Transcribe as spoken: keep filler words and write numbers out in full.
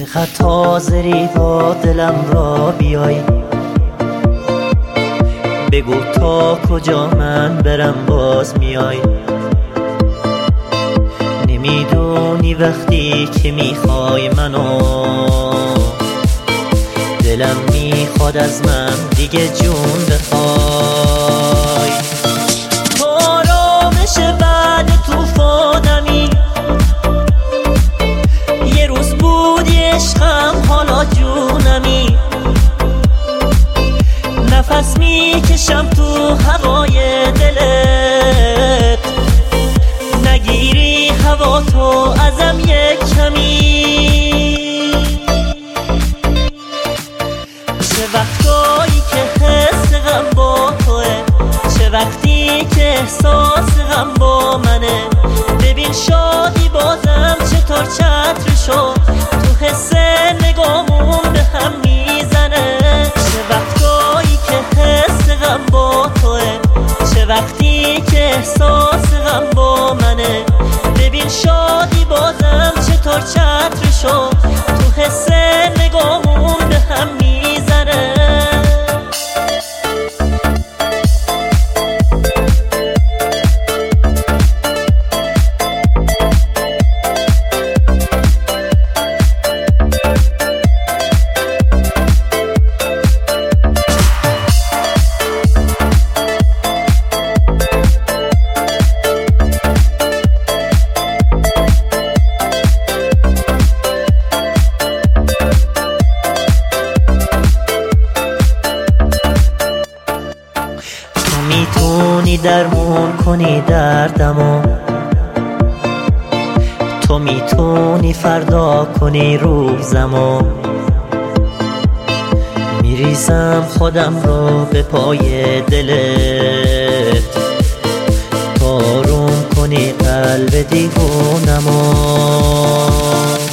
چقدر حاضری با دلم را بیای، بگو تا کجا من برم باز میای. نمیدونی وقتی که میخوای منو، دلم میخواد از من دیگه جون بخوای. تو آرامش بعد توفانمی، یه روز بودی عشقم حالا جونمی. نفس میکشم تو هوای دلت، نگیری هوا تو ازم یک کمی. چه وقتایی که حس غم با توه، چه وقتی که احساس غم با منه. ببین شادی بازم چطور چتر شد، تو حس نگامون به هم میزنه. چه وقتایی که حس غم با توه، چه وقتی که احساس غم با منه. ببین شادی بازم چطور چتر شد، تو حس نگامون به هم میزنه. میتونی درمون کنی دردمو، تو میتونی فردا کنی روزمو. میریزم خودم رو به پای دلت، تا آروم کنی قلب دیوونمو.